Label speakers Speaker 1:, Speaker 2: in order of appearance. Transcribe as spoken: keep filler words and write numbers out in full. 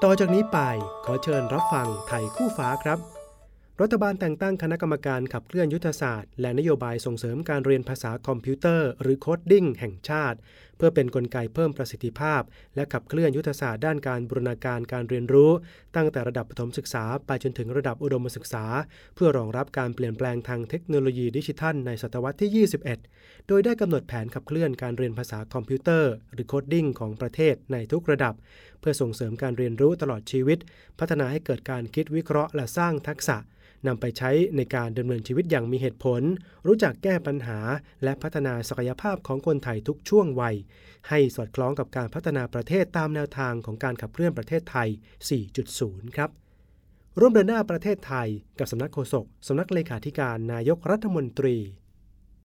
Speaker 1: ต่อจากนี้ไปขอเชิญรับฟังไทยคู่ฟ้าครับรัฐบาลแต่งตั้งคณะกรรมการขับเคลื่อนยุทธศาสตร์และนโยบายส่งเสริมการเรียนภาษาคอมพิวเตอร์หรือโคดดิ้งแห่งชาติเพื่อเป็นกลไกเพิ่มประสิทธิภาพและขับเคลื่อนยุทธศาสตร์ด้านการบูรณาการการเรียนรู้ตั้งแต่ระดับประถมศึกษาไปจนถึงระดับอุดมศึกษาเพื่อรองรับการเปลี่ยนแปลงทางเทคโนโลยีดิจิทัลในศตวรรษที่ยี่สิบเอ็ดโดยได้กำหนดแผนขับเคลื่อนการเรียนภาษาคอมพิวเตอร์หรือโคดดิ้งของประเทศในทุกระดับเพื่อส่งเสริมการเรียนรู้ตลอดชีวิตพัฒนาให้เกิดการคิดวิเคราะห์และสร้างทักษะนำไปใช้ในการดำเนินชีวิตอย่างมีเหตุผลรู้จักแก้ปัญหาและพัฒนาศักยภาพของคนไทยทุกช่วงวัยให้สอดคล้องกับการพัฒนาประเทศตามแนวทางของการขับเคลื่อนประเทศไทย สี่จุดศูนย์ ครับร่วมเดินหน้าประเทศไทยกับสำนักโฆษกสำนักเลขาธิการนายกรัฐมนตรี